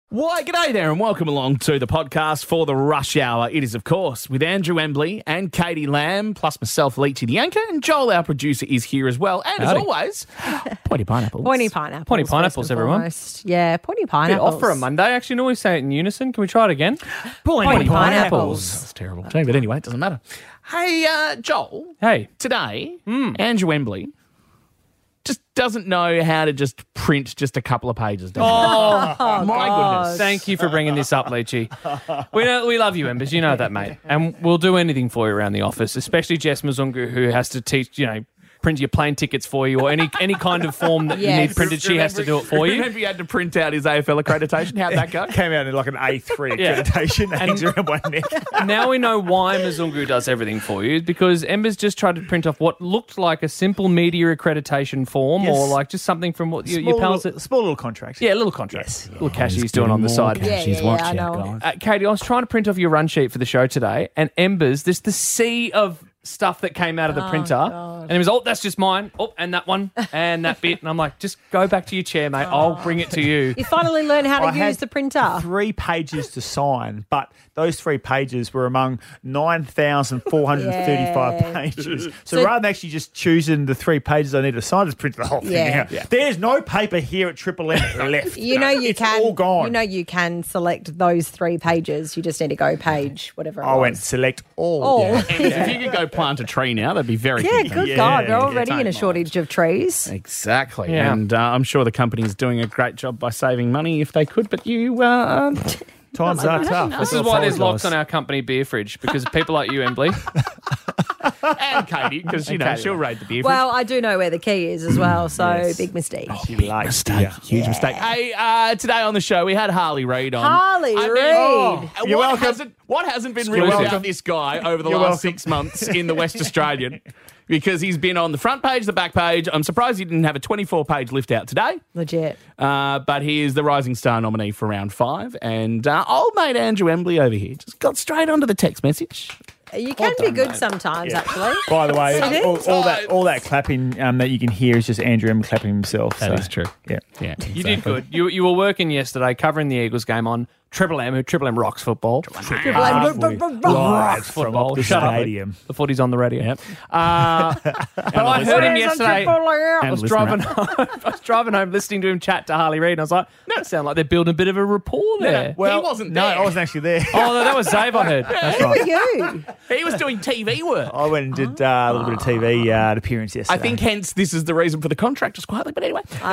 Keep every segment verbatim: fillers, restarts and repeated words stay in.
Why, g'day there and welcome along to the podcast for the Rush Hour. It is, of course, with Andrew Embley and Katie Lamb, plus myself, Leachy the anchor, and Joel, our producer, is here as well. And Howdy. as always, Pointy Pineapples. Pointy pineapples. Pointy first pineapples, and everyone. foremost. Yeah, pointy Bit pineapples. off for a Monday. Actually, no, we say it in unison. Can we try it again? Pointy pineapples. That's terrible. Gee, but anyway, it doesn't matter. Hey, uh, Joel, Hey. today, Andrew Embley just doesn't know how to just print just a couple of pages. does he? Oh, my goodness. thank you for bringing this up, Leachy. We know we love you, Embers. You know that, mate. And we'll do anything for you around the office, especially Jess Mzungu, who has to teach, you know, print your plane tickets for you or any any kind of form that you Yes. need printed. She has to do it for you. Remember you had to print out his A F L accreditation? How'd that go? Came out in like an A three Yeah. accreditation. Hangs around one neck. Now we know why Mzungu does everything for you, because Embers just tried to print off what looked like a simple media accreditation form Yes. or like just something from what your, Small, your pals... little, small little contract. Yeah, a little contract. Yes. Little cash he's doing on the side. Yeah, She's yeah, watch yeah, I out, know. guys. Uh, Katie, I was trying to print off your run sheet for the show today, and Embers, there's the sea of stuff that came out of the printer, and it was, oh, that's just mine, oh, and that one, and that bit, and I'm like, just go back to your chair, mate, I'll bring it to you. You finally learned how to I had use the printer. Three pages to sign, but those three pages were among nine thousand four hundred thirty-five Yeah. pages. So, So- rather than actually just choosing the three pages I need to sign, I just printed the whole thing Yeah. out. There's no paper here at Triple M left. You know you it's can. all gone. You know you can select those three pages. You just need to go page whatever. It I was. went select all. All. Yeah. And if you could go plant a tree now, that'd be very Yeah, good. good Yeah, God, we're yeah, already don't in a mind. shortage of trees. Exactly. Yeah. And uh, I'm sure the company's doing a great job by saving money if they could, but you... Uh, Times are tough. This is why there's locks on our company beer fridge, because of people like you, Embley. and Katie, because, you know, Katie. she'll raid the beer Well, I do know where the key is as well, so Yes. big mistake. Big mistake. Huge mistake. Hey, uh, today on the show, we had Harley Reid on. Harley I mean, Reid. oh, You're what welcome. Hasn't, what hasn't been You're written welcome. about this guy over the You're last welcome. six months in the West Australian? Because he's been on the front page, the back page. I'm surprised he didn't have a twenty-four page lift out today. Legit. Uh, but he is the Rising Star nominee for round five. And uh, old mate Andrew Embley over here just got straight onto the text message. You can be good sometimes, actually. By the way, It all, is. all that all that clapping um, that you can hear is just Andrew M clapping himself. That so, is true. Yeah. Yeah, You did good. You you were working yesterday covering the Eagles game on Triple M, who Triple M rocks football. Triple M. Live from Football. the Shut up. stadium. The footy's on the radio. Yep. Uh, but I heard him yesterday. I And was listener driving home. I was driving home listening to him chat to Harley Reid, and I was like, that sounds like they're building a bit of a rapport there. Well, he wasn't No, there. I wasn't actually there. Oh, no, that was Dave I heard. That's Who right. are you? He was doing T V work. I went and did uh, a little bit of T V uh, appearance I yesterday. think hence this is the reason for the contract, just quietly. But anyway. Yes,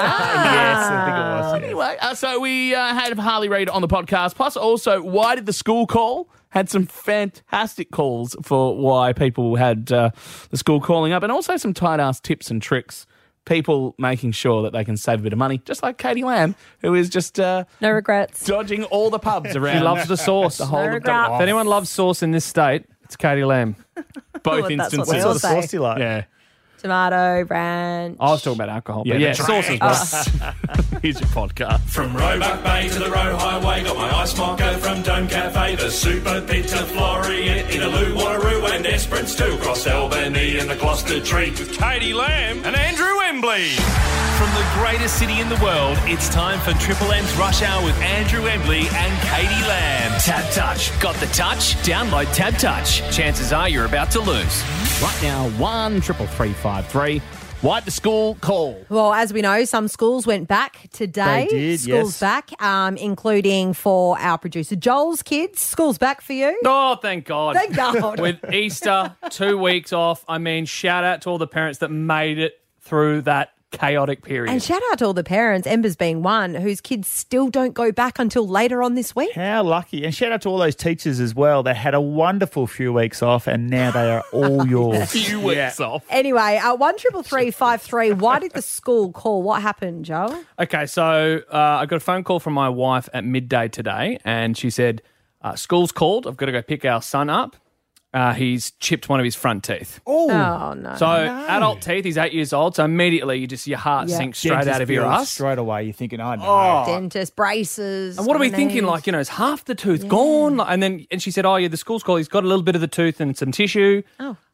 I think it was. yeah. Anyway, uh, so we uh, had Harley Reid on the podcast. Plus, also, why did the school call? Had some fantastic calls for why people had uh, the school calling up, and also some tight-ass tips and tricks. People making sure that they can save a bit of money, just like Katie Lamb, who is just uh, No regrets. dodging all the pubs around. She loves the sauce. the whole No of regrets. If anyone loves sauce in this state, it's Katie Lamb. both Well, that's what instances. we What all sort of say. sauce do you like? Yeah. Tomato, ranch. I was talking about alcohol, but Yeah, yeah, the sauce as well. Here's your podcast. From Roebuck Bay to the Roe Highway, got my ice mocha from Dome Cafe, the Super Pizza Floriet, Inaloo, Wanneroo and Esperance too, across Albany and the Gloucester Treat with Katie Lamb and Andrew Embley. From the greatest city in the world, it's time for Triple M's Rush Hour with Andrew Embley and Katie Lamb. Tab Touch. Got the touch? Download Tab Touch. Chances are you're about to lose. Right now, one triple three five three. White to school call. Well, as we know, some schools went back today. They did, Schools yes. back, um, including for our producer Joel's kids. Schools back for you. Oh, thank God. Thank God. With Easter, two weeks off, I mean, shout out to all the parents that made it through that chaotic period. And shout out to all the parents, Embers being one, whose kids still don't go back until later on this week. How lucky. And shout out to all those teachers as well. They had a wonderful few weeks off and now they are all yours. Few weeks off. Anyway, uh, one triple three five three. Why did the school call? What happened, Joel? Okay, so uh, I got a phone call from my wife at midday today, and she said, uh, school's called. I've got to go pick our son up. Uh, he's chipped one of his front teeth. Oh, no. So adult teeth, he's eight years old, so immediately you just your heart Yeah. sinks straight Dentist out of your bills ass. Straight away, you're thinking, I know. Dentist, braces. And what are we on the thinking? knees. Like, you know, is half the tooth gone? Like, And then and she said, oh, yeah, the school's called. He's got a little bit of the tooth and some tissue. Oh.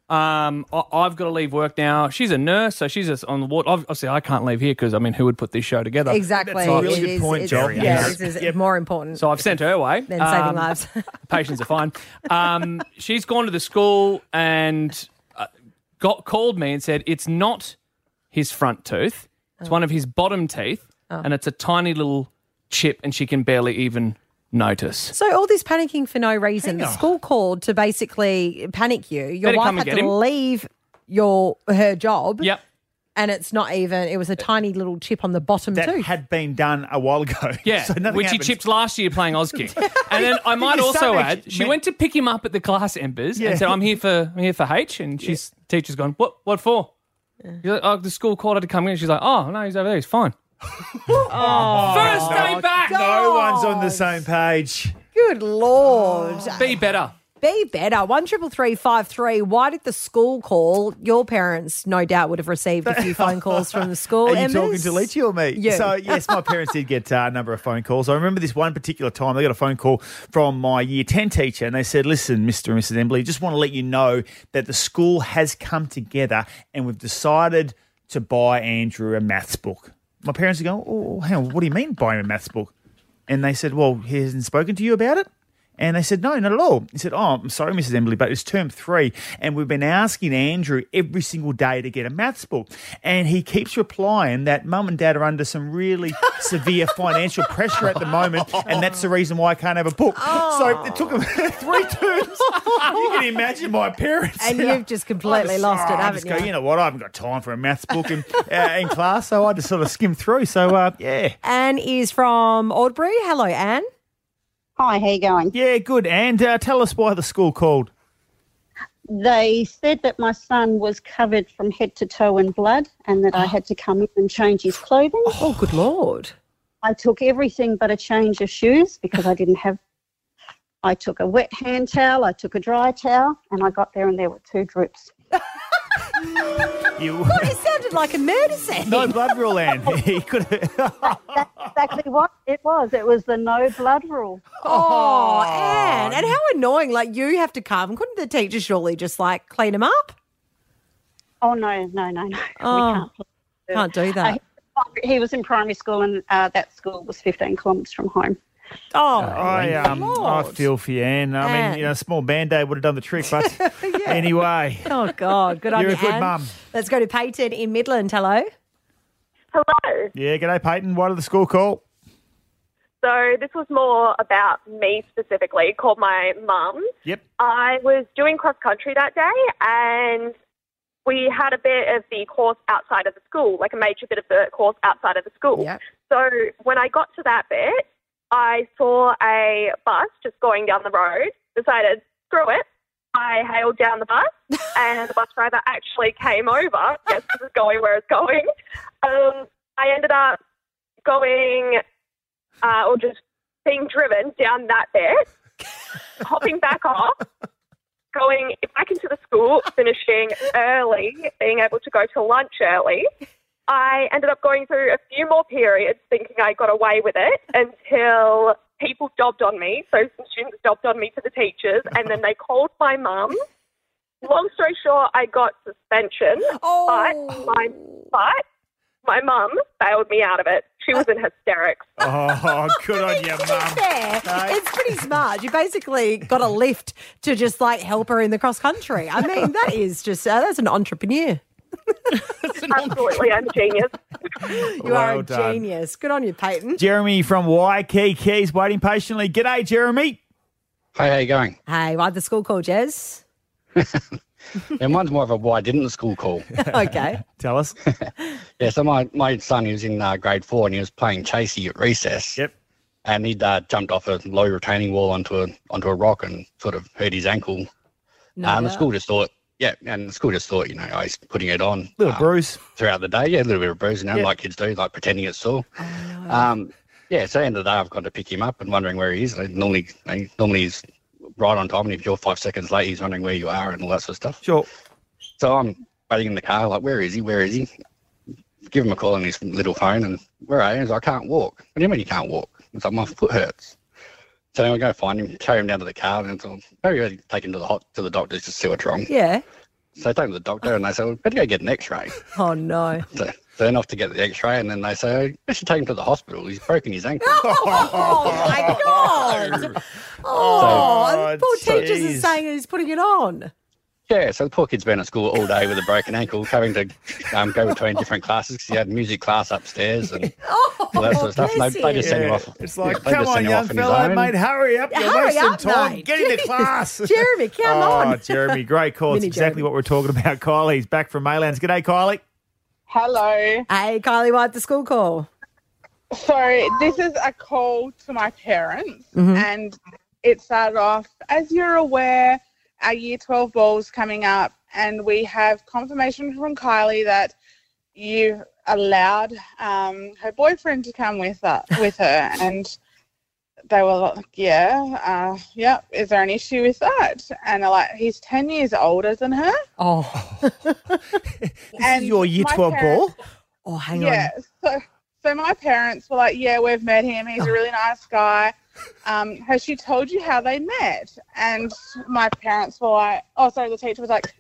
Um, I, I've got to leave work now. She's a nurse, so she's just on the ward. Obviously, I can't leave here because, I mean, who would put this show together? Exactly. That's a really It good is- point, it's- Joe. Yeah, Yes. this is Yep. more important So I've sent her away. than saving Um, lives. Patients are fine. Um, she's gone to the school and uh, got called me and said it's not his front tooth. It's Oh. one of his bottom teeth, and it's a tiny little chip, and she can barely even notice. So all this panicking for no reason. The Hang on. school called to basically panic you. Your Better wife come and had get to him. leave your her job. Yep. And it's not even. It was a tiny little chip on the bottom That tooth. had been done a while ago. Yeah, so nothing which he happened. chipped last year playing Auskick. And then I might Your also son add, actually she meant- went to pick him up at the class Embers Yeah. and said, "I'm here for I'm here for H," and she's teacher's gone, "What? What for?" He's like, "Oh, the school called her to come in." She's like, "Oh no, he's over there. He's fine." Oh, First day back. No one's on the same page. Good Lord. Be better. Be better. One triple three five three. Why did the school call? Your parents, no doubt, would have received a few phone calls from the school. Are you Embers? talking to Leachy or me? You. So, yes, my parents did get uh, a number of phone calls. I remember this one particular time, they got a phone call from my year ten teacher, and they said, listen, Mister and Missus Embley, just want to let you know that the school has come together and we've decided to buy Andrew a maths book. My parents are going, oh, hang on, what do you mean buy him a maths book? And they said, well, he hasn't spoken to you about it? And they said, no, not at all. He said, oh, I'm sorry, Missus Embley, but it's term three, and we've been asking Andrew every single day to get a maths book. And he keeps replying that mum and dad are under some really severe financial pressure at the moment, and that's the reason why I can't have a book. So it took him three terms. You can imagine my parents. And you know, you've just completely I just- lost oh, it, I haven't just go, you? you know what, I haven't got time for a maths book in, uh, in class, so I just sort of skim through. So, uh, yeah. Anne is from Albury. Hello, Anne. Hi, how you going? Yeah, good. And uh, tell us why the school called. They said that my son was covered from head to toe in blood and that I had to come in and change his clothing. Oh, good Lord. I took everything but a change of shoes because I didn't have... I took a wet hand towel, I took a dry towel, and I got there and there were two drips. You, It sounded like a murder scene. no blood rule, Anne. He could have. That's exactly what it was. It was the no blood rule. Oh, Anne. And how annoying. Like, you have to come. Couldn't the teacher surely just, like, clean them up? Oh, no, no, no, no. Oh, we can't. Can't do that. Uh, he was in primary school and uh, that school was fifteen kilometres from home. Oh, I um, I Lord. feel for you, Anne. I Anne. mean, you know, a small band-aid would have done the trick, but anyway. Oh, God. Good on You're you, a good Anne. mum. Let's go to Peyton in Midland. Hello. Hello. Yeah, g'day, Peyton. Why did the school call? So this was more about me specifically, called my mum. Yep. I was doing cross country that day and we had a bit of the course outside of the school, like a major bit of the course outside of the school. Yep. So when I got to that bit, I saw a bus just going down the road, decided, screw it. I hailed down the bus and the bus driver actually came over. Yes, this is going where it's going. Um, I ended up going uh, or just being driven down that bit, hopping back off, going back into the school, finishing early, being able to go to lunch early. I ended up going through a few more periods thinking I got away with it until people dobbed on me. So some students dobbed on me to the teachers and then they called my mum. Long story short, I got suspension, Oh. but my, but my mum bailed me out of it. She was in hysterics. Oh, good on you, mum. There. It's pretty smart. You basically got a lift to just, like, help her in the cross country. I mean, that is just, uh, that's an entrepreneur. Absolutely, I'm a genius. You Well are a done. genius. Good on you, Peyton. Jeremy from Waikiki is waiting patiently. G'day, Jeremy. Hey, how you going? Hey, why'd the school call, Jez? Yeah, mine's more of a why didn't the school call? Okay. Tell us. Yeah, so my, my son, he was in uh, grade four and he was playing chasey at recess. Yep. And he'd uh, jumped off a low retaining wall onto a onto a rock and sort of hurt his ankle. No uh, and the doubt. school just thought, yeah, and the school just thought, you know, oh, he's putting it on. Little uh, bruise. throughout the day. Yeah, a little bit of bruising, you know, Yeah. like kids do, like pretending it's sore. Oh, no. Um, yeah, so at the end of the day, I've got to pick him up and wondering where he is. Like, normally, normally he's right on time, and if you're five seconds late, he's wondering where you are and all that sort of stuff. Sure. So I'm waiting in the car, like, where is he? Where is he? Give him a call on his little phone, and where are you? He's like, I can't walk. What do you mean you can't walk? It's like, my foot hurts. So then we go find him, carry him down to the car, and it's all, maybe we take him to the hot to the doctors to see what's wrong. Yeah. So I take him to the doctor and they say, well, better go get an x-ray. Oh, no. So so then off to get the x-ray and then they say, oh, you should take him to the hospital. He's broken his ankle. Oh, my God. Oh, So- poor Oh, teachers jeez. are saying he's putting it on. Yeah, so the poor kid's been at school all day with a broken ankle, having to um, go between different classes because he had music class upstairs and Oh, all that sort of stuff. And bless they, they just send him Yeah. off. It's like, they come just on, send him young off on his fella, own. mate, hurry up. You're Hurry wasting up, time. mate. Get into Jeez. class. Jeremy, come oh, on. Jeremy, great call. It's Mini exactly Jeremy. what we're talking about. Kylie's back from Maylands. G'day, Kylie. Hello. Hey, Kylie, why'd the school call? So this is a call to my parents, Mhm. and it started off, as you're aware, our Year twelve ball's coming up, and we have confirmation from Kylie that you allowed um, her boyfriend to come with her, with her, and they were like, yeah, uh, yep, is there an issue with that? And they're like, he's ten years older than her. Oh, This And is your year my twelve parents- ball? oh, hang Yeah, on. so so my parents were like, yeah, we've met him. He's a really nice guy. Um, has she told you how they met? And my parents were like, oh, sorry, the teacher was like,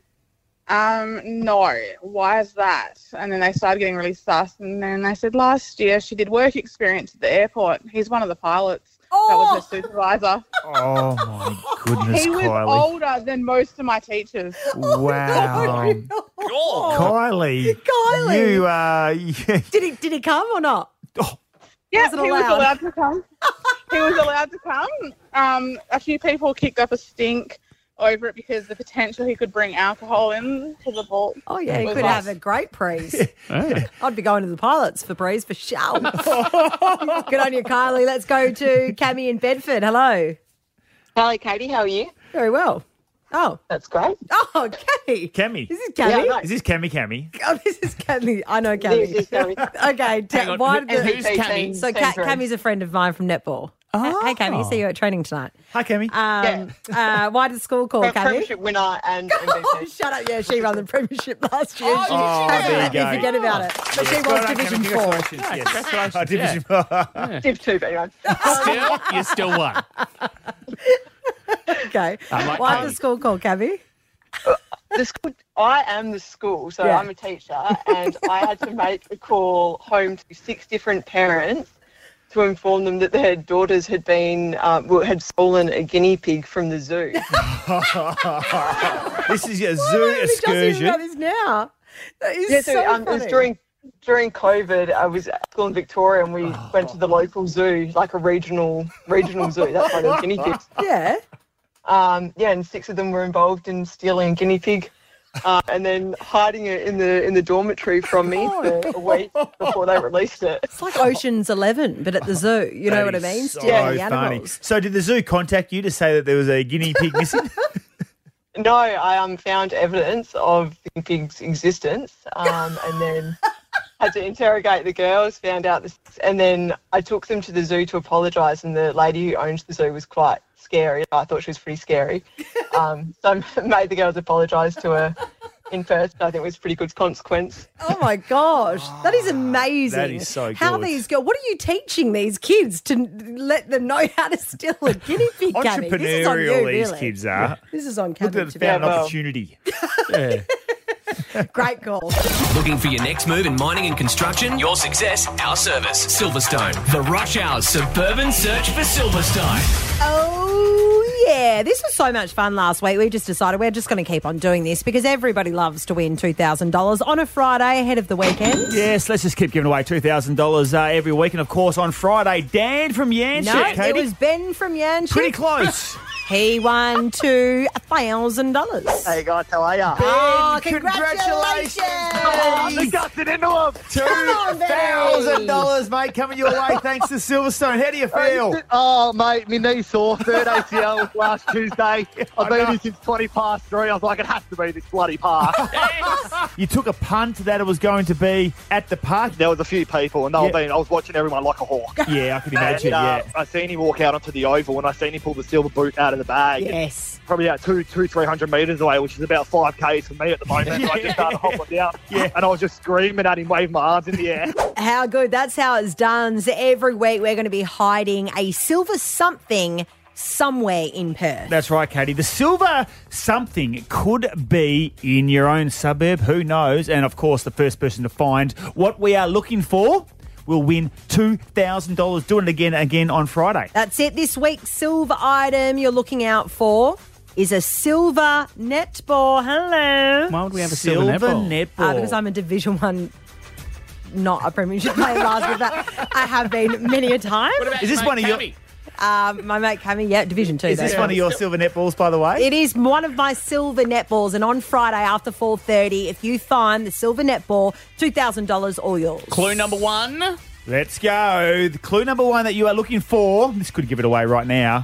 um, no, why is that? And then they started getting really sus. And then they said last year she did work experience at the airport. He's one of the pilots. That Oh, was her supervisor. Oh, my goodness, He was Kylie. older than most of my teachers. Wow. Oh, Kylie. Kylie. You, uh, yeah. Did he, did he come or not? Yeah, Was it he was allowed? allowed to come. He was allowed to come. Um, a few people kicked up a stink over it because the potential he could bring alcohol in to the ball. Oh, yeah, he was could like- have a great prees. I'd be going to the pilots for prees for sure. Good on you, Kylie. Let's go to Cammy in Bedford. Hello. Hello, Katie. How are you? Very well. Oh. That's great. Oh, Cammy. Cammy. This is Cammy. Yeah, I know. Is this Cammy Cammy? Oh, this is Cammy. I know Cammy. This is Cammy. Okay. T- Hang on, why who- did the- who's Cammy? So Ca- Cammy's a friend of mine from netball. Oh. Hey, Cammy. See you at training tonight. Hi, Cammy. Um, uh, why did the school call, Pre- Cammy? Premiership winner and M Oh, V P. shut up. Yeah, she won the premiership last year. Oh, she oh, hasn't there you let me go. forget about it. But she Yes, was well done, Division Cammy. four. Congratulations. Yes. Congratulations. Oh, Division Div two, but anyway. Still, you still won. Okay. I like Why Cammy. did the school call, Cammy? The school, I am the school, so Yeah. I'm a teacher, and I had to make a call home to six different parents to inform them that their daughters had been um, well, had stolen a guinea pig from the zoo. This is a Why zoo don't we just hear excursion. about this now? That is Yeah, so, so um, it was funny. during during COVID. I was at school in Victoria, and we went to the local zoo, like a regional regional zoo. That's why there were guinea pigs. Yeah. Um, yeah, and six of them were involved in stealing a guinea pig, uh, and then hiding it in the in the dormitory from me for a week before they released it. It's like Ocean's Eleven, but at the zoo. You know That what I is mean? So Stealing the funny. animals. So did the zoo contact you to say that there was a guinea pig missing? No, I um, found evidence of the guinea pig's existence, um, and then had to interrogate the girls. Found out this, and then I took them to the zoo to apologise. And the lady who owns the zoo was quite scary. I thought she was pretty scary, um, so I made the girls apologise to her in person. I think it was a pretty good consequence. Oh my gosh, that is amazing. That is so How good. these go? What are you teaching these kids to let them know how to steal a guinea pig? Cammy? This is on you, Entrepreneurial, these really. kids are. This is on Look Cammy. at to found be an well. opportunity. Yeah. Great call. Looking for your next move in mining and construction? Your success, our service. Silverstone, the Rush Hour Suburban Search for Silverstone. Oh, yeah. This was so much fun last week. We just decided we're just going to keep on doing this because everybody loves to win two thousand dollars on a Friday ahead of the weekend. Yes, let's just keep giving away two thousand dollars uh, every week. And, of course, on Friday, Dan from Yanchep, No, it Katie. was Ben from Yanchep. Pretty close. He won two thousand dollars. Hey guys, how are ya? Oh, congratulations, congratulations. They got it into them. two thousand dollars, mate, coming your way thanks to Silverstone. How do you feel? Oh, mate, my knee sore. Third A C L last Tuesday. I've I been know. here since twenty past three. I was like, it has to be this bloody park. You took a punt that it was going to be at the park. There was a few people, and they were Yeah. being, I was watching everyone like a hawk. Yeah, I could imagine, And, uh, yeah. I seen him walk out onto the oval, and I seen him pull the silver boot out of the bag. Yes. Probably about two, two, three hundred metres away, which is about five k's for me at the moment. I just started hopping down, Yeah. and I was just screaming at him, waving my arms in the air. How good. That's how it's done. So every week we're going to be hiding a silver something somewhere in Perth. That's right, Katie. The silver something could be in your own suburb. Who knows? And, of course, the first person to find what we are looking for will win two thousand dollars. Doing it again again on Friday. That's it. This week's silver item you're looking out for is a silver netball. Hello. Why would we have a Silver silver, netball? netball. Uh, because I'm a Division One, not a Premiership player last week, but I have been many a time. What about Is this mate one of your- Cammy? Um, my mate Cammy, yeah, Division Two. Is this though. one of your silver netballs, by the way? It is one of my silver netballs, and on Friday after four thirty, if you find the silver netball, two thousand dollars all yours. Clue number one. Let's go. The clue number one that you are looking for, this could give it away right now.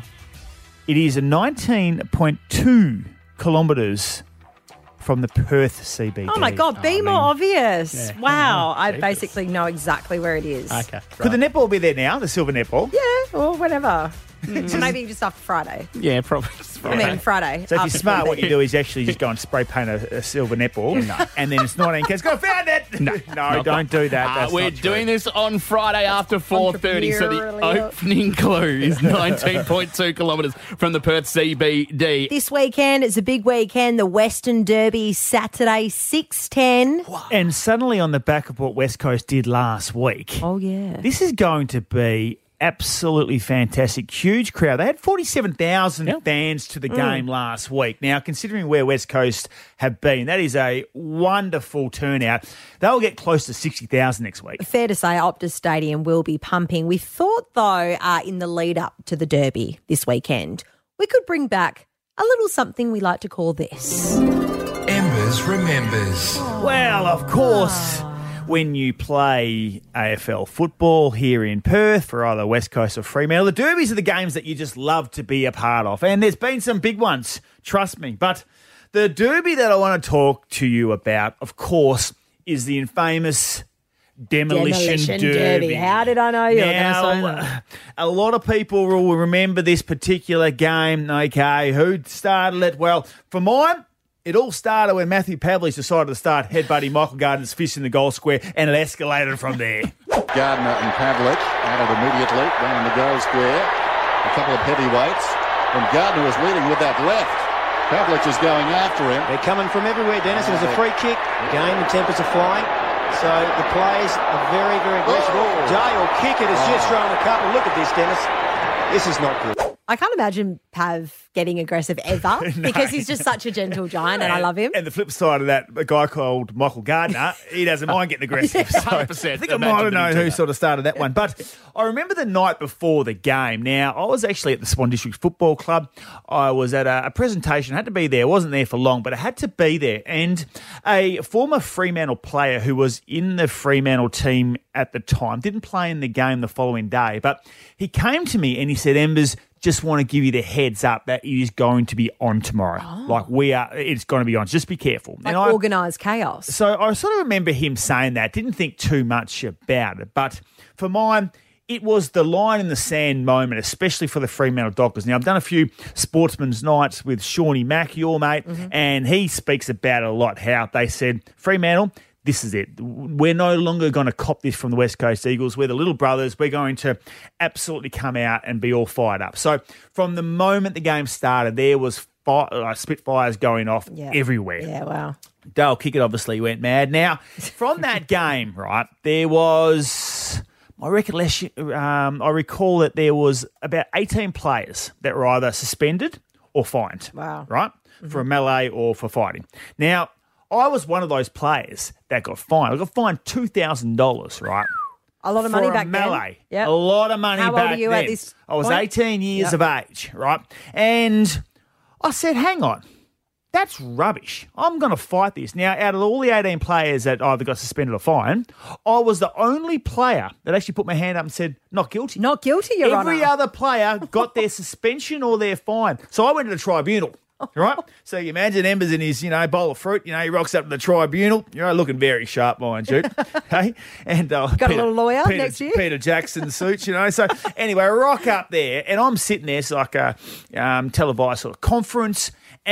It is nineteen point two kilometres from the Perth C B D. Oh my God, be I more mean, obvious. yeah. Wow, I Jesus. basically know exactly where it is. Okay. Could the netball be there now, the silver netball? Yeah, or whatever. So maybe just after Friday. Yeah, probably. I mean, Friday. So if you're after smart, what you four thirty. do is actually just go and spray paint a, a silver netball, and then it's nineteen K's. Go, found it! No, no, don't do that. Uh, That's we're not true. doing this on Friday after four thirty. So the Entrepreneurially. opening clue is nineteen point two kilometres from the Perth C B D. This weekend, it's a big weekend. The Western Derby, Saturday, six ten. And suddenly, on the back of what West Coast did last week, Oh, yeah. this is going to be absolutely fantastic. Huge crowd. They had forty-seven thousand Yep. fans to the game last week. Now, considering where West Coast have been, that is a wonderful turnout. They'll get close to sixty thousand next week. Fair to say, Optus Stadium will be pumping. We thought, though, uh, in the lead up to the Derby this weekend, we could bring back a little something we like to call this. Embers remembers. Well, of course, when you play A F L football here in Perth for either West Coast or Fremantle, the derbies are the games that you just love to be a part of. And there's been some big ones, trust me. But the derby that I want to talk to you about, of course, is the infamous Demolition, Demolition Derby. Derby. How did I know you were Now, going to say that? a lot of people will remember this particular game. Okay, who started it? Well, for mine, it all started when Matthew Pavlich decided to start headbutting Michael Gardner's fist in the goal square, and it escalated from there. Gardner and Pavlich battled immediately down in the goal square. A couple of heavyweights. And Gardner was leading with that left. Pavlich is going after him. They're coming from everywhere, Dennis. It was a free kick. Again, the tempers are flying. So the players are very, very aggressive. Oh. Day will kick it. Has Oh. just thrown a couple. Look at this, Dennis. This is not good. I can't imagine Pav getting aggressive ever because he's just such a gentle giant and I love him. And the flip side of that, a guy called Michael Gardner, he doesn't mind getting aggressive. So one hundred percent I think I imagine might have that he'd known do who that. sort of started that one. But I remember the night before the game. Now, I was actually at the Swan District Football Club. I was at a, a presentation. I had to be there. I wasn't there for long, but I had to be there. And a former Fremantle player who was in the Fremantle team at the time didn't play in the game the following day, but he came to me and he said, Embers, just want to give you the heads up that it is going to be on tomorrow. Like we are, it's going to be on. Just be careful. Like And I- organised chaos. so I sort of remember him saying that. Didn't think too much about it. But for mine, it was the line in the sand moment, especially for the Fremantle Dockers. Now, I've done a few sportsman's nights with Shawnee Mack, your mate, and he speaks about it a lot, how they said, Fremantle, this is it. We're no longer going to cop this from the West Coast Eagles. We're the little brothers. We're going to absolutely come out and be all fired up. So from the moment the game started, there was fire, uh, Spitfires going off Yeah. everywhere. Yeah, wow. Dale Kickett obviously went mad. Now, from that game, right, there was, my recollection, um, I recall that there was about eighteen players that were either suspended or fined. Wow. Right? For a melee or for fighting. Now, I was one of those players that got fined. I got fined two thousand dollars, right? A lot of for money a back melee. then. Yep. A lot of money How old back were you then. at this I was point? eighteen years Yep. of age, right? And I said, hang on. That's rubbish. I'm going to fight this. Now, out of all the eighteen players that either got suspended or fined, I was the only player that actually put my hand up and said, not guilty. Not guilty, Your Every Honour. other player got their suspension or their fine. So I went to the tribunal. Right? So you imagine Embers in his, you know, bowl of fruit. You know, he rocks up to the tribunal. You know, looking very sharp, mind you. Okay? And uh, Got a little lawyer Peter, next to you? Peter Jackson suits, you know. So anyway, I rock up there and I'm sitting there. It's like a um, televised sort of conference.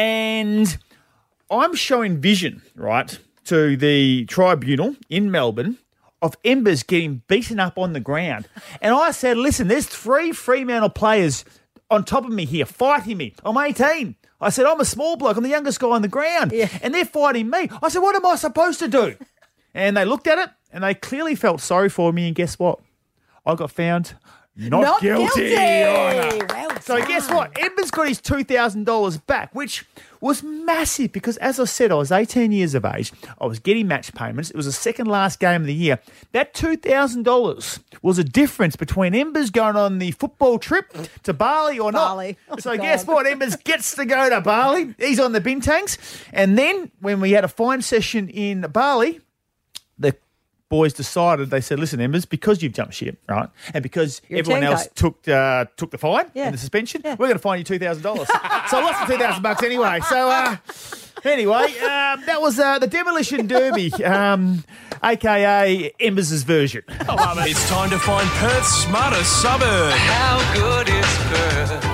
And I'm showing vision, right, to the tribunal in Melbourne of Embers getting beaten up on the ground. And I said, listen, there's three Fremantle players on top of me here, fighting me. I'm eighteen. I said, I'm a small bloke. I'm the youngest guy on the ground. Yeah. And they're fighting me. I said, what am I supposed to do? And they looked at it and they clearly felt sorry for me. And guess what? I got found not, Not guilty. guilty. Oh, no. Well so done. guess what? Ember's got his two thousand dollars back, which was massive because, as I said, I was eighteen years of age. I was getting match payments. It was the second last game of the year. That two thousand dollars was a difference between Ember's going on the football trip to Bali or Bali. not. Oh, so God. guess what? Ember's gets to go to Bali. He's on the Bintangs. And then when we had a fine session in Bali, the boys decided, they said, listen, Embers, because you've jumped ship, right, and because You're a everyone else turncoat. took uh, took the fine Yeah. and the suspension, we're going to fine you two thousand dollars. So I lost the two thousand bucks anyway. So uh, anyway, um, that was uh, the Demolition Derby, um, a k a. Embers' version. It's time to find Perth's smartest suburb. How good is Perth?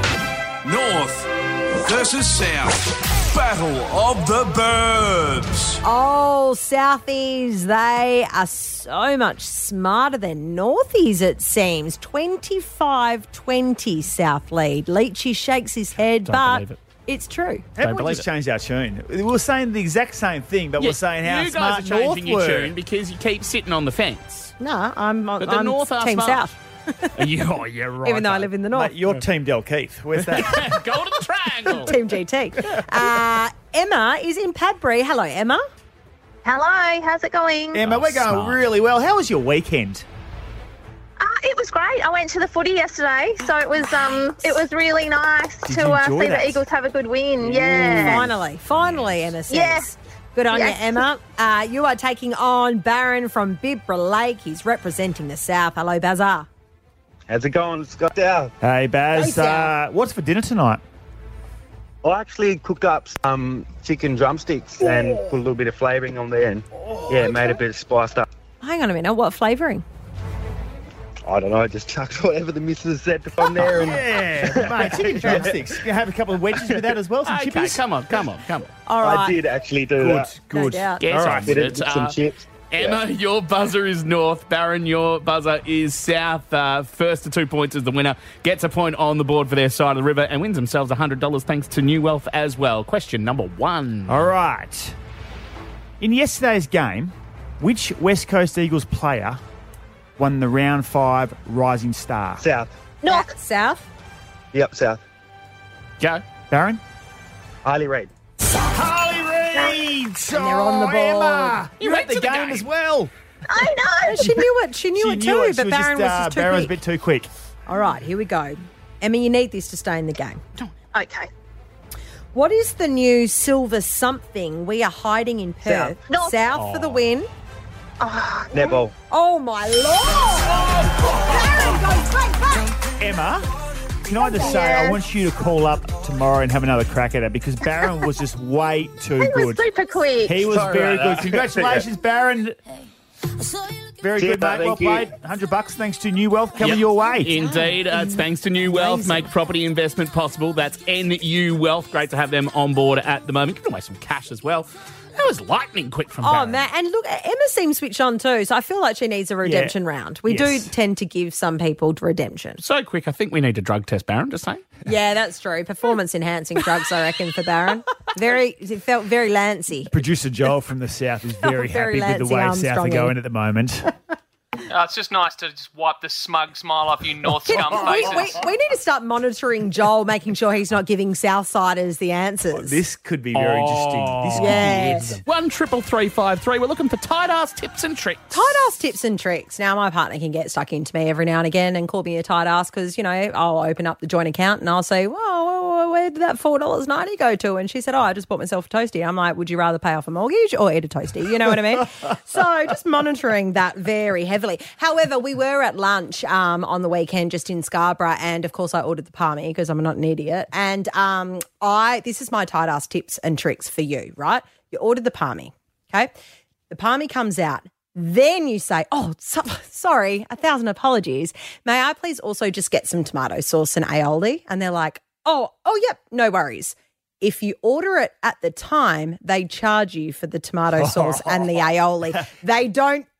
North versus South. Battle of the Burbs. Oh, Southies, they are so much smarter than Northies, it seems. twenty-five twenty South lead. Leachy shakes his head, Don't but believe it. it's true. Everyone just changed our tune. We were saying the exact same thing, but Yeah, we're saying how you smart guys are changing North your were. tune because you keep sitting on the fence. No, I'm, But the I'm North are Team smart. South. you, oh, yeah, right. Even though I live in the North. Mate, you're Team Del Keith. Where's that? Golden Triangle. Team G T. Uh, Emma is in Padbury. Hello, Emma. Hello, how's it going? Emma, we're going really well. How was your weekend? Uh, it was great. I went to the footy yesterday, so it was um, it was really nice Did to you uh, enjoy see that? the Eagles have a good win. Yeah. Finally, finally, Emma says. Yeah. Good on Yes. you, Emma. Uh, you are taking on Baron from Bibra Lake. He's representing the South. Hello, Bazar. How's it going, Scott Dow? Hey, Baz. Hey, Sal. Uh, what's for dinner tonight? I actually cooked up some chicken drumsticks and put a little bit of flavouring on there and, yeah, made it a bit spiced up. Hang on a minute. What flavouring? I don't know, just chucked whatever the missus said on there. And Yeah, mate, chicken drumsticks. You can have a couple of wedges with that as well, some Okay, chippies. come on, come on, come on. All right. I did actually do Good, that. No good. doubt. Get All on right. with Bit it. of, some Uh, chips. Emma, your buzzer is North. Baron, your buzzer is South. Uh, first to two points is the winner. Gets a point on the board for their side of the river and wins themselves one hundred dollars thanks to New Wealth as well. Question number one. All right. In yesterday's game, which West Coast Eagles player won the round five Rising Star? South. North. South. Yep, South. Go. Baron? Harley Reid. Harley Reid! And they're on the board. Emma, You you went at the to the game, game. as well. I know. She knew it. She knew She it knew too, it. She but was Baron just, was uh, just too Baron was a quick. bit too quick. All right, here we go. Emma, you need this to stay in the game. Okay. What is the new silver something we are hiding in Perth? South. North. South for the win. Netball. Oh, my Lord. Baron goes straight back. Emma, can I just say, I Yes. want you to call up tomorrow and have another crack at it because Baron was just way too He was good. super quick. He was Sorry very about good. that. Congratulations, Baron. Very Cheers, good, mate. mate. Well Thank you. played. one hundred bucks thanks to New Wealth coming Yep. your way. Indeed. Uh, it's thanks to New Wealth. Make property investment possible. That's N U Wealth. Great to have them on board at the moment. Give away some cash as well. That was lightning quick from Oh, Baron. man. And look, Emma seems switched on too, so I feel like she needs a redemption round. We Yes. do tend to give some people redemption. So quick, I think we need a drug test, Baron, just saying. Yeah, that's true. Performance enhancing drugs, I reckon, for Baron. Very, it felt very Lancy. Producer Joel from the South is very, Very happy with the Lancey way South are Armstrongy. going at the moment. Uh, it's just nice to just wipe the smug smile off you North scum We, faces. we, we need to start monitoring Joel, making sure he's not giving Southsiders the answers. This could be very interesting. This could Yes. be it. One triple three five three. We're looking for tight ass tips and tricks. Tight ass tips and tricks. Now, my partner can get stuck into me every now and again and call me a tight ass because, you know, I'll open up the joint account and I'll say, well, where did that four dollars ninety go to? And she said, oh, I just bought myself a toastie. I'm like, would you rather pay off a mortgage or eat a toastie? You know what I mean? So just monitoring that very heavily. However, we were at lunch um, on the weekend just in Scarborough and, of course, I ordered the palmy because I'm not an idiot. And um, I this is my tight ass tips and tricks for you, right? You ordered the palmy, okay? The palmy comes out. Then you say, oh, so, sorry, a thousand apologies. May I please also just get some tomato sauce and aioli? And they're like, oh, oh, yep, no worries. If you order it at the time, they charge you for the tomato sauce and the aioli. They don't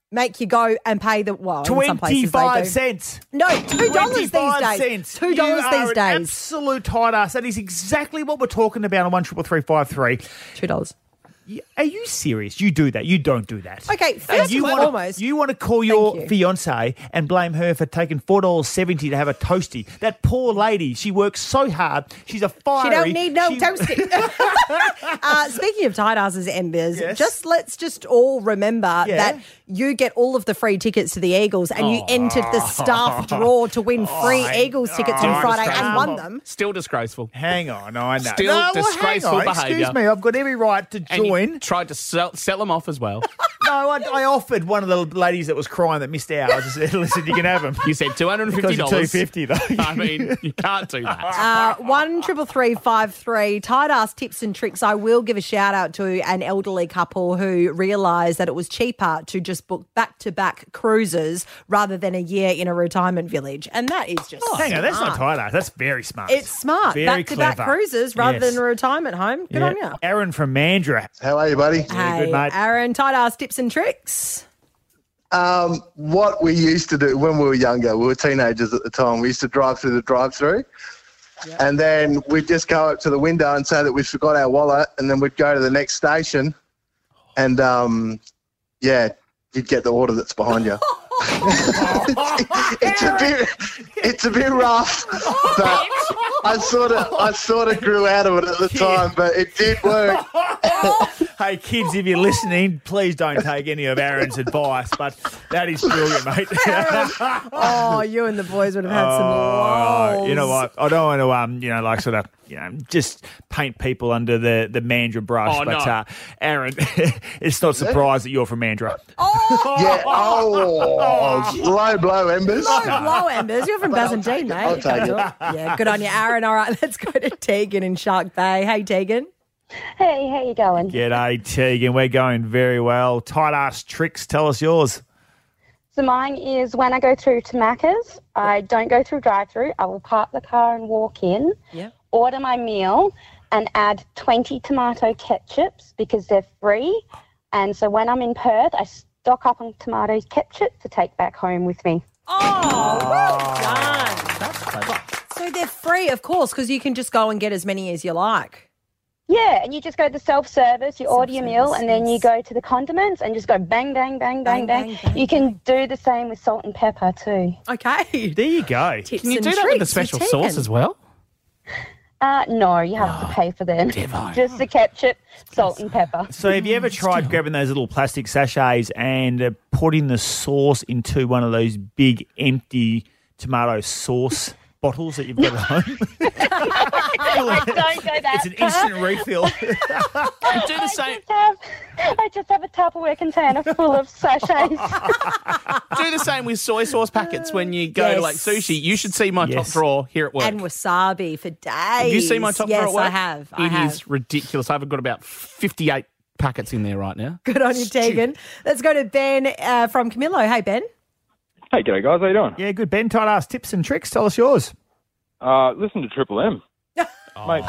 make you go and pay the well. In some places they twenty-five do. cents. No, two dollars these twenty-five days. cents. Two dollars You these are an days. absolute tight ass. That is exactly what we're talking about on one triple three five three. Two dollars. Are you serious? You do that. You don't do that. Okay, And first you and wanna- foremost- you want to call your you. fiance and blame her for taking four dollars seventy to have a toasty. That poor lady, she works so hard. She's a fiery. She don't need no she- toasting. uh, speaking of tight asses, Embers, Yes. just let's just all remember Yeah. that you get all of the free tickets to the Eagles, and you Oh. entered the staff draw to win free Oh, Eagles tickets oh, on Friday and disgraceful. won them. Still disgraceful. Hang on, I know. Still no, well, disgraceful hang on. behaviour. Excuse me, I've got every right to And you join. tried to sell, sell them off as well. No, I, I offered one of the ladies that was crying that missed out. I just said, listen, you can have them. You said two hundred fifty dollars. two fifty though. I mean, you can't do that. Uh, one triple three five three tight ass tips and tricks. I will give a shout out to an elderly couple who realised that it was cheaper to just book back to back cruises rather than a year in a retirement village, and that is just Oh, hang on, that's not smart. tight ass. That's very smart. It's smart. Very Back to back clever. cruises rather Yes. than a retirement home. Good Yeah. on you. Aaron from Mandurah. How are you, buddy? Hey, good, mate. Aaron, tight ass tips and tricks. Um, what we used to do when we were younger, we were teenagers at the time, we used to drive through the drive-through, and then we'd just go up to the window and say that we forgot our wallet, and then we'd go to the next station, and um, yeah, you'd get the order that's behind you. it's a bit, it's a bit rough, but I sort of, I sort of grew out of it at the time, but it did work. Hey, kids, if you're listening, please don't take any of Aaron's advice, but that is brilliant, mate. Oh, you and the boys would have had some Oh, lols. you know what? I don't want to, um, you know, like sort of, you know, just paint people under the, the Mandurah brush. Oh, but, no. uh, Aaron, it's not surprised that you're from Mandurah. Yeah, oh, low blow, Embers. Low blow, Embers. You're from Bazantine, mate. I'll take it. Yeah, good on you, Aaron. All right, let's go to Tegan in Shark Bay. Hey, Tegan. Hey, how you going? G'day, Tegan. We're going very well. Tight ass tricks. Tell us yours. So mine is when I go through to Macca's, I don't go through drive-through. I will park the car and walk in, Yeah. order my meal, and add twenty tomato ketchups because they're free. And so when I'm in Perth, I stock up on tomato ketchup to take back home with me. Oh, well done. So they're free, of course, because you can just go and get as many as you like. Yeah, and you just go to the self-service, you order your meal, and then you go to the condiments and just go bang, bang, bang, bang, bang. You can do the same with salt and pepper too. Okay. There you go. Tips Can you and do that with the tricks special Tegan. sauce as well? Uh, no, you have to pay for them. Just the ketchup, salt and pepper. So have you ever tried grabbing those little plastic sachets and uh, putting the sauce into one of those big empty tomato sauce bottles that you've got at home? I don't go that It's an instant far. refill. You do the same. I just have, I just have a Tupperware container full of sachets. Do the same with soy sauce packets when you go to like Yes. sushi. You should see my top Yes. drawer here at work. And wasabi for days. Have you seen my top yes, drawer at work? I have. I It have. is ridiculous. I've got about fifty-eight packets in there right now. Good on you, Tegan. Let's go to Ben uh, from Camillo. Hey, Ben. Hey, g'day guys, how you doing? Yeah, good. Ben, tight ass tips and tricks. Tell us yours. Uh, listen to Triple M. Mate,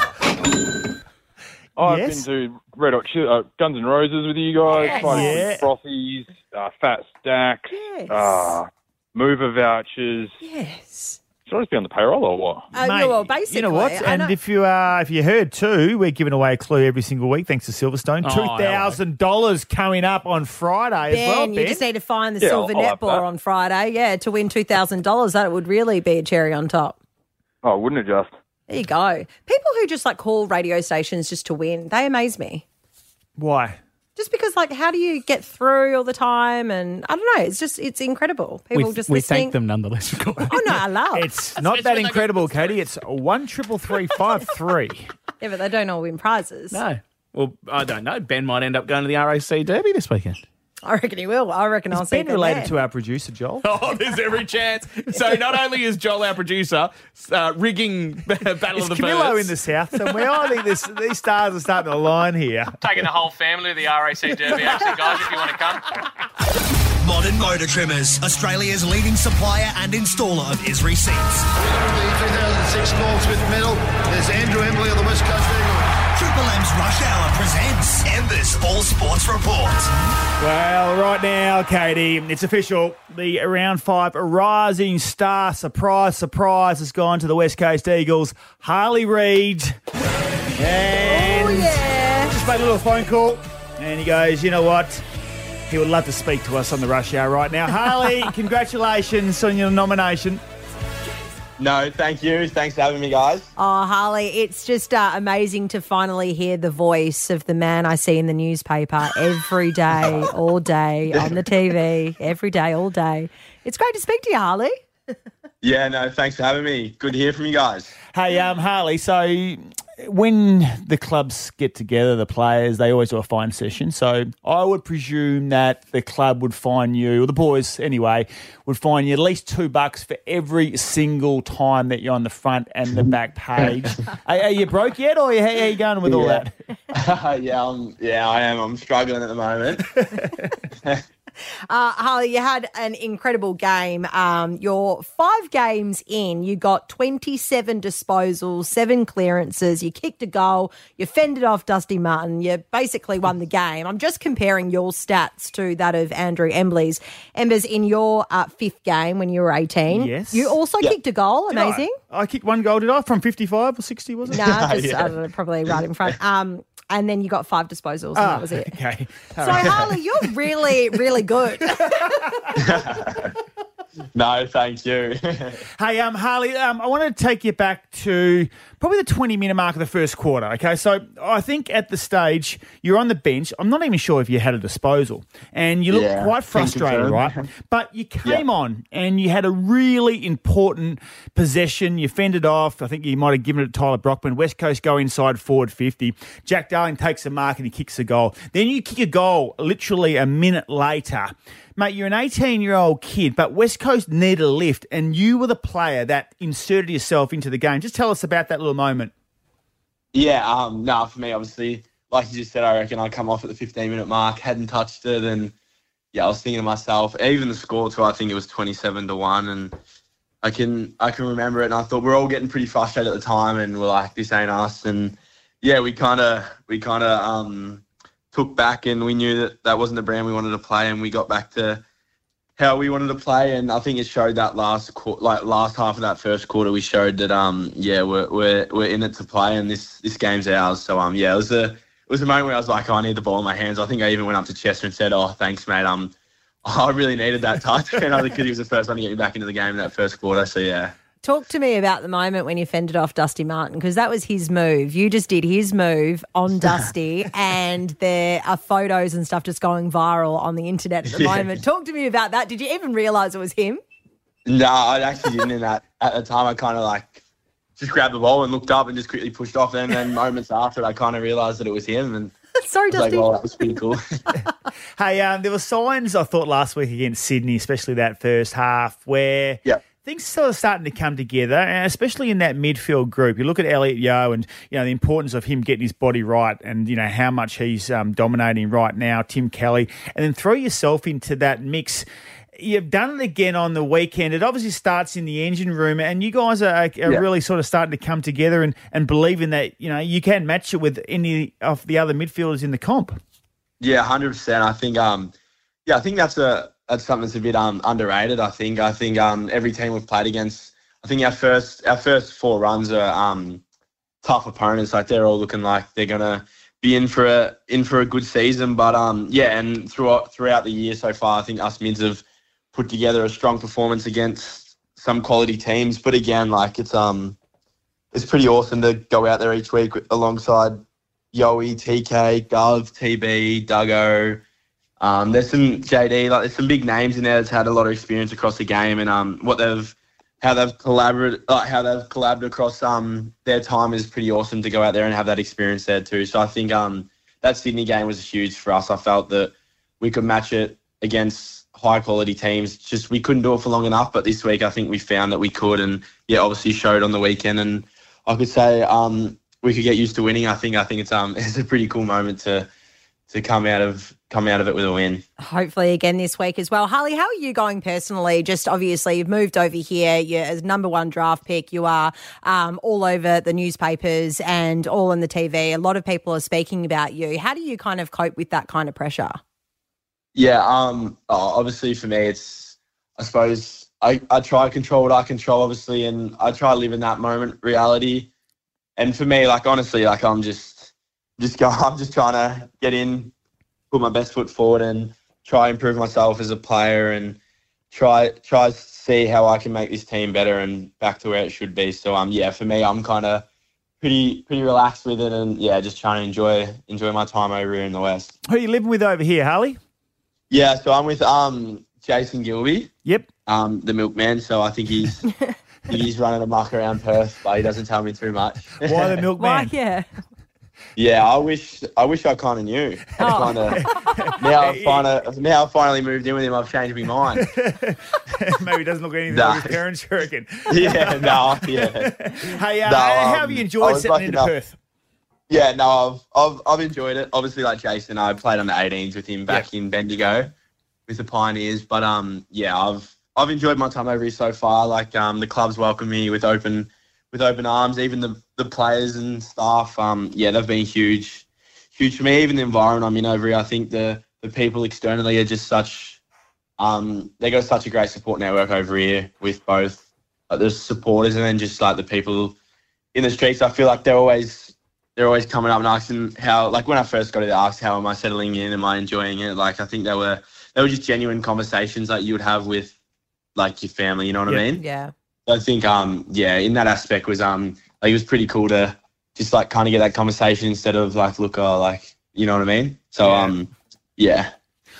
I've Yes. been to Red Hot Chili, uh, Guns N' Roses with you guys, Yes. Friday Yeah. Night Frothies, uh, Fat Stack, Yes. uh, mover vouchers. Yes. Should I just be on the payroll or what? Uh, Mate, yeah, well, basically. you know what? I And know- if you uh, if you heard too, we're giving away a clue every single week thanks to Silverstone. Oh, Two thousand dollars coming up on Friday Ben, as well. you Ben, just need to find the Yeah, silver I'll have netball that. on Friday, yeah, to win two thousand dollars. That would really be a cherry on top. Oh, wouldn't it just? There you go. People who just like call radio stations just to win, they amaze me. why? Just because, like, how do you get through all the time? And I don't know. It's just, it's incredible. People we just we listening. thank them nonetheless for calling. Oh, no, I love. It's not that incredible, Katie. It's one triple three five three. Yeah, but they don't all win prizes. No. Well, I don't know. Ben might end up going to the R A C Derby this weekend. I reckon he will. I reckon I'll Is see Ben them related there. to our producer, Joel? Oh, there's every chance. So not only is Joel our producer uh, rigging Battle Is of the Camillo Birds. in the south somewhere? I think this, these stars are starting to align here. Taking the whole family to the R A C Derby, actually, guys, if you want to come. Modern Motor Trimmers, Australia's leading supplier and installer of Isri seats. The two thousand six Goldsmith medal is Andrew Embley of the West Coast Eagles. Triple Triple M's Rush Hour presents Ember's All Sports Report. Well, right now, Katie, it's official. The round five rising star, surprise, surprise, has gone to the West Coast Eagles. Harley Reid. And oh, yeah. Just made a little phone call. And he goes, you know what? He would love to speak to us on the Rush Hour right now. Harley, congratulations on your nomination. No, thank you. Thanks for having me, guys. Oh, Harley, it's just uh, amazing to finally hear the voice of the man I see in the newspaper every day, all day, on the T V, every day, all day. It's great to speak to you, Harley. Yeah, no, thanks for having me. Good to hear from you guys. Hey, um, Harley, so when the clubs get together, the players, they always do a fine session. So I would presume that the club would fine you, or the boys anyway, would fine you at least two bucks for every single time that you're on the front and the back page. are, are you broke yet, or how are you going with all yeah. that? yeah, I'm, yeah, I am. I'm struggling at the moment. Uh, Harley, you had an incredible game. Um, you're five games in. You got twenty-seven disposals, seven clearances. You kicked a goal. You fended off Dusty Martin. You basically won the game. I'm just comparing your stats to that of Andrew Embley's. Embers, in your uh, fifth game when you were eighteen, yes. you also Yep. kicked a goal. Did Amazing. I? I kicked one goal, did I? From fifty-five or sixty, was it? No, just, Yeah. I don't know, probably right in front. Um, and then you got five disposals, and Ah, that was it. Okay. So, Harley, you're really, really good. No, thank you. Hey, um, Harley, um, I want to take you back to probably the twenty-minute mark of the first quarter, okay? So I think at the stage, you're on the bench. I'm not even sure if you had a disposal. And you look Yeah, quite frustrated, think right? so. But you came on and you had a really important possession. You fended off. I think you might have given it to Tyler Brockman. West Coast go inside forward fifty. Jack Darling takes a mark and he kicks a goal. Then you kick a goal literally a minute later. Mate, you're an eighteen-year-old kid, but West Coast needed a lift, and you were the player that inserted yourself into the game. Just tell us about that little moment. Yeah, um, no, for me, obviously, like you just said, I reckon I come off at the fifteen-minute mark, hadn't touched it, and yeah, I was thinking to myself, even the score too, I think it was twenty-seven to one, and I can I can remember it, and I thought we're all getting pretty frustrated at the time, and we're like, this ain't us, and yeah, we kind of we kind of um. took back, and we knew that that wasn't the brand we wanted to play, and we got back to how we wanted to play. And I think it showed that last qu- like last half of that first quarter, we showed that um yeah we're we're we're in it to play, and this this game's ours. So um yeah, it was a it was a moment where I was like, oh, I need the ball in my hands. I think I even went up to Chester and said, oh, thanks, mate. Um, I really needed that touch, and I think he was the first one to get me back into the game in that first quarter. So yeah. Talk to me about the moment when you fended off Dusty Martin, because that was his move. You just did his move on Dusty, and there are photos and stuff just going viral on the internet at the Yeah. moment. Talk to me about that. Did you even realise it was him? No, I actually didn't in that. At the time, I kind of like just grabbed the ball and looked up and just quickly pushed off. And then moments after, I kind of realised that it was him. And Sorry, I was like, Dusty. oh, that was pretty cool. Hey, um, there were signs, I thought, last week against Sydney, especially that first half, where things sort of starting to come together, and especially in that midfield group. You look at Elliot Yeo and, you know, the importance of him getting his body right and, you know, how much he's um, dominating right now, Tim Kelly, and then throw yourself into that mix. You've done it again on the weekend. It obviously starts in the engine room, and you guys are, are Yeah. really sort of starting to come together and, and believing that, you know, you can match it with any of the other midfielders in the comp. Yeah, one hundred percent. I think, um, yeah, I think that's a that's something that's a bit um, underrated. I think. I think um, every team we've played against, I think our first our first four runs are um, tough opponents. Like they're all looking like they're gonna be in for a in for a good season. But um, yeah, and throughout throughout the year so far, I think us mids have put together a strong performance against some quality teams. But again, like it's um, it's pretty awesome to go out there each week alongside Yoey, T K, Gov, T B, Duggo. Um, there's some J D, like there's some big names in there that's had a lot of experience across the game, and um, what they've, how they've collaborated, like how they've collabed across um their time is pretty awesome to go out there and have that experience there too. So I think um that Sydney game was huge for us. I felt that we could match it against high quality teams. Just we couldn't do it for long enough, but this week I think we found that we could, and yeah, obviously showed on the weekend. And I could say um we could get used to winning. I think I think it's um it's a pretty cool moment to. to come out of come out of it with a win. Hopefully again this week as well. Harley, how are you going personally? Just obviously you've moved over here. You're as number one draft pick. You are um, all over the newspapers and all on the T V. A lot of people are speaking about you. How do you kind of cope with that kind of pressure? Yeah, um, oh, obviously for me, it's, I suppose, I, I try to control what I control, obviously, and I try to live in that moment reality. And for me, like, honestly, like, I'm just, just go, I'm just trying to get in, put my best foot forward and try to improve myself as a player and try, try to see how I can make this team better and back to where it should be. So, um, yeah, for me, I'm kind of pretty, pretty relaxed with it and, yeah, just trying to enjoy, enjoy my time over here in the West. Who are you living with over here, Harley? Yeah, so I'm with um Jason Gilby. Yep. Um, the milkman. So I think he's I think he's running amok around Perth, but he doesn't tell me too much. Why the milkman? Why, yeah. Yeah, I wish I wish I kind of knew. I Oh. kind of now I finally now I finally moved in with him. I've changed my mind. Maybe he doesn't look anything Nah. like his parents, you reckon? Yeah, no, yeah. Hey, uh, No, how um, have you I enjoyed was settling lucky into enough- Perth? Yeah, no, I've I've I've enjoyed it. Obviously, like Jason, I played on the eighteens with him back in Bendigo with the Pioneers. But um, yeah, I've I've enjoyed my time over here so far. Like um, the club's welcomed me with open with open arms. Even the the players and staff, um, yeah, they've been huge, huge for me. Even the environment I'm in over here, I think the the people externally are just such. Um, they got such a great support network over here with both like, the supporters and then just like the people in the streets. I feel like they're always they're always coming up and asking how, like when I first got it, they asked how am I settling in, am I enjoying it? Like I think they were they were just genuine conversations that you would have with like your family. You know what Yeah. I mean? Yeah. I think um yeah, in that aspect was um like it was pretty cool to just like kind of get that conversation instead of like look oh like you know what I mean? So Yeah. um yeah.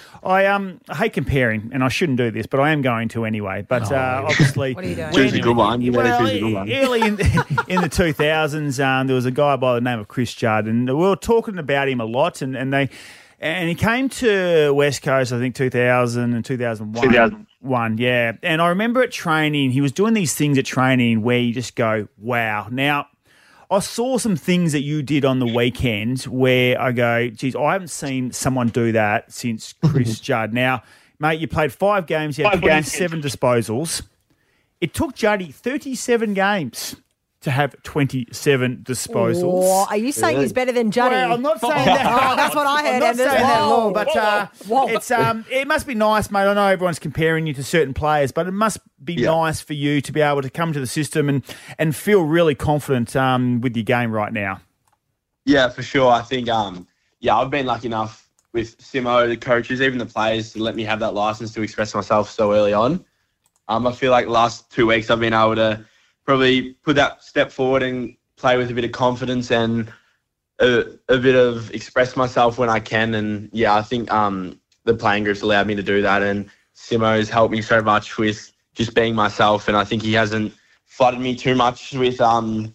I um I hate comparing, and I shouldn't do this, but I am going to anyway. But uh, obviously, What are you doing? Choose a good one. You better well, choose a good one. early in in the two thousands, um, there was a guy by the name of Chris Judd, and we were talking about him a lot, and, and they and he came to West Coast, I think two thousand and two thousand one. two thousand One, yeah. And I remember at training, he was doing these things at training where you just go, wow. Now, I saw some things that you did on the weekend where I go, geez, I haven't seen someone do that since Chris Judd. Now, mate, you played five games, you had Five games. twenty-seven disposals. It took Juddy thirty-seven games to have twenty-seven disposals. Whoa, are you saying he's better than Juddy? Well, I'm not saying that. Oh, that's what I heard. I'm not Embers. saying that at all, Whoa. but uh, Whoa. it's um, it must be nice, mate. I know everyone's comparing you to certain players, but it must be nice for you to be able to come to the system and, and feel really confident um, with your game right now. Yeah, for sure. I think, um, yeah, I've been lucky enough with Simo, the coaches, even the players, to let me have that license to express myself so early on. Um, I feel like the last two weeks I've been able to probably put that step forward and play with a bit of confidence and a, a bit of express myself when I can. And, yeah, I think um, the playing group's allowed me to do that. And Simo's helped me so much with just being myself. And I think he hasn't flooded me too much with um,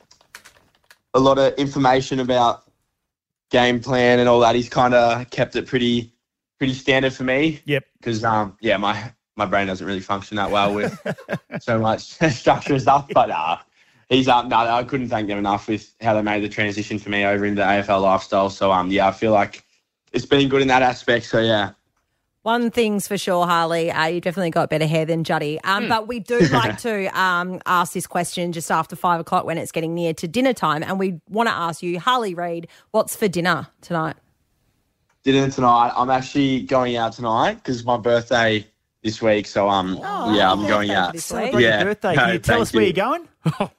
a lot of information about game plan and all that. He's kind of kept it pretty pretty standard for me. Yep. Because, um, yeah, my, my brain doesn't really function that well with so much structure and stuff. But uh, he's um, no, I couldn't thank them enough with how they made the transition for me over into the A F L lifestyle. So, um, yeah, I feel like it's been good in that aspect. So, yeah. One thing's for sure, Harley, uh, you definitely got better hair than Juddy. Um, Mm. But we do like to um, ask this question just after five o'clock when it's getting near to dinner time. And we want to ask you, Harley Reid, what's for dinner tonight? Dinner tonight. I'm actually going out tonight because my birthday this week. So, um, Oh, yeah, happy I'm going birthday out. this week. Celebrate Yeah. your birthday. No, Can you tell thank us where you. you're going?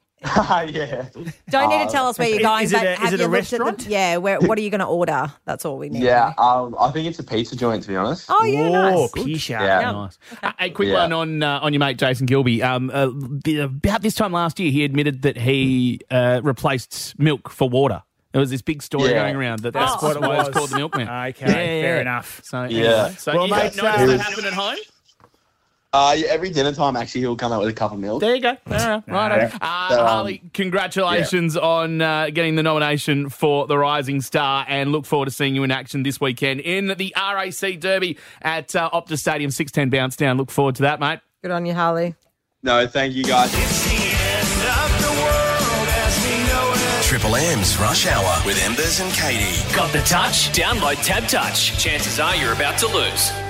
yeah. Don't need Uh, to tell us where you're is- going, is it but a- is have it you a looked at restaurant? the, yeah, where, what are you going to order? That's all we need. Yeah, um, I think it's a pizza joint, to be honest. Oh, yeah, nice. pizza. Yeah. Nice. Uh, a quick Yeah. one on uh, on your mate Jason Gilby. Um, uh, the- about this time last year, he admitted that he uh, replaced milk for water. There was this big story Yeah. going around that That's that's, what it why it's was. called the milkman. Okay, Yeah, fair yeah. enough. So, Yeah. anyway, so Well, you mate, noticed uh, that happen at home? Uh, yeah, every dinner time, actually, he'll come out with a cup of milk. There you go. All right. right. Uh, So, um, Harley, congratulations on uh, getting the nomination for the Rising Star, and look forward to seeing you in action this weekend in the R A C Derby at uh, Optus Stadium, six ten bounce down. Look forward to that, mate. Good on you, Harley. No, thank you, guys. It's the end of the world as we know it. Triple M's Rush Hour with Embers and Katie. Got the touch? Download Tab Touch. Chances are you're about to lose.